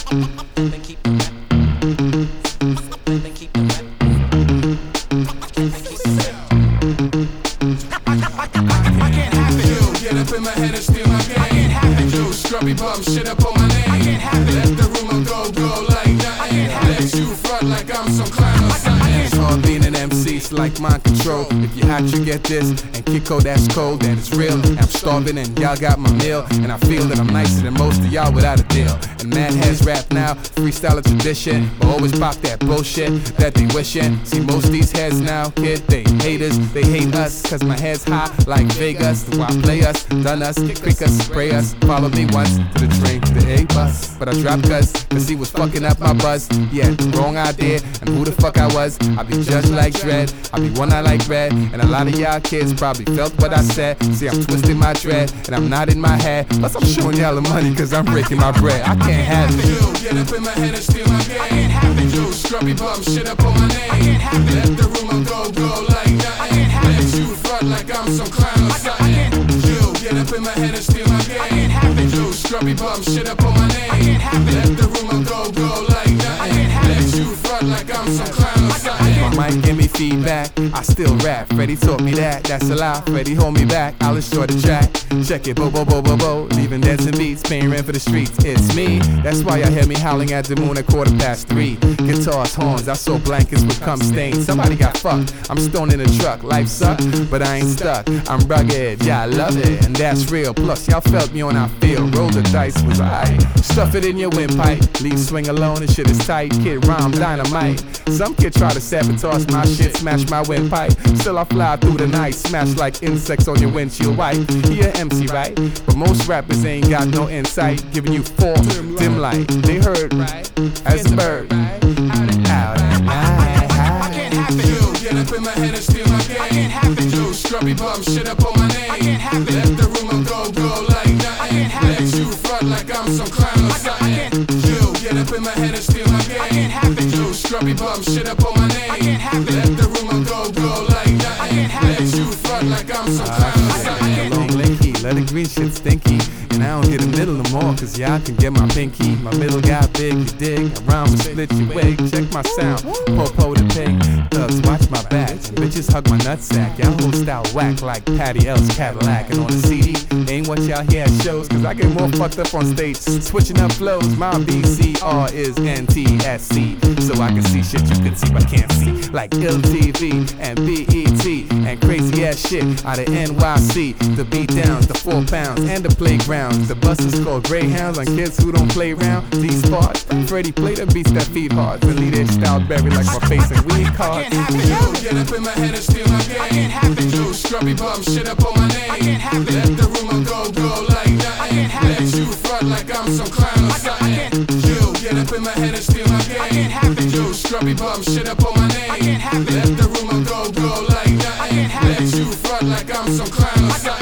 Get up in my head and steal my game. I can't have it. Yo, scrubby bum shit up on my name. I can't have it. Let the rumor go like nothing. I can't have it. Let you front like I'm some clown or something. It's hard being an MC, it's like mind control. If you hot, you get this, and Kiko, that's cold, then it's real. I'm starving and y'all got my meal, and I feel that I'm nicer than most of y'all without a deal. And mad heads rap now, freestyle a tradition, but always pop that bullshit that they wishin'. See, most of these heads now, kid, they haters, they hate us, cause my head's high like Vegas. Do I play us, done us, creak us, spray us? Follow me once to the train, to the A bus. But I dropped cause he was fucking up my buzz. Yeah, wrong idea, and who the fuck I was. I be judged like dread, I be one I like red, and a lot of y'all kids probably felt what I said. See, I'm twisting my dread, and I'm nodding my head, plus I'm showing y'all the money cause I'm breaking my bread. I can't have it. Yo, get up in my head and steal my game. I can't have it. Yo, scrubby bum shit up on my name. I can't have it. Let the rumor go like nothing. I can't have it. Let you front like I'm some clown or something. Yo, get up in my head and steal my game. I can't have it. Yo, scrubby bum shit up on my name. I can't have it. Let the rumor go like nothing. I can't have it. Let you front like I'm some clown or something. My mic give me feedback, I still rap. Freddie taught me that, that's a lie. Freddie hold me back, I'll enjoy the track. Check it, bo bo bo bo bo. Leaving dancing beats, paying rent for the streets. It's me. That's why y'all hear me howling at the moon at 3:15. Guitars, horns, I saw blankets with cum stains. Somebody got fucked. I'm stoned in a truck. Life sucks, but I ain't stuck. I'm rugged, yeah I love it, and that's real. Plus y'all felt me on our field. Roll the dice was alright. Stuff it in your windpipe. Leave swing alone, this shit is tight. Kid rhyme dynamite. Some kid try to sabotage my shit, smash my windpipe. Still I fly through the night, smash like insects on your windshield wipe. He an MC, right? But most rappers ain't got no insight, giving you false dim light. They heard as a bird out at night. I can't have it. Yo, get up in my head and steal my game. I can't have it. Yo, scrubby bum shit up on my name. I can't have it. Let the rumor go like nothing. I can't have it. Let you front like I'm some clown or something. Yo, get up in my head and steal my game. I can't have it. Yo, scrubby bum shit up on my name. I can't have it. Let the rumor go like nothing. I can't have it. Let you front like I'm some clown or something. Long lanky, let the green shit stinky. And I don't get a middle no more, cause y'all can get my pinky. My middle got big, you dig? I rhyme and split your wig. Check my sound, po-po the pig. Thugs watch my back, and bitches hug my nutsack. Y'all whole style whack like Patty L's Cadillac. And on the CD, ain't what y'all hear at shows, cause I get more fucked up on stage, switching up flows. My VCR is NTSC, so I can see shit you can see but can't see. Like LTV and BET, and crazy ass shit out of NYC. The beat downs, the 4 pounds, and the playground. The bus is called Greyhounds on kids who don't play around. These parts, Freddie play the beats that feed hard. And lead it style berry like my face and weed cards. I can't have it. Yo, get up in my head and steal my game. I can't have it. Yo, scrubby bum shit up on my name. I can't have it. Let the rumor go like nothing. I can't have it. Let you front like I'm some clown or something. Yo, get up in my head and steal my game. I can't have it. Yo, scrubby bum shit up on my name. I can't have it. Let the rumor go like nothing. I can't have it. Let you front like I'm some clown or something.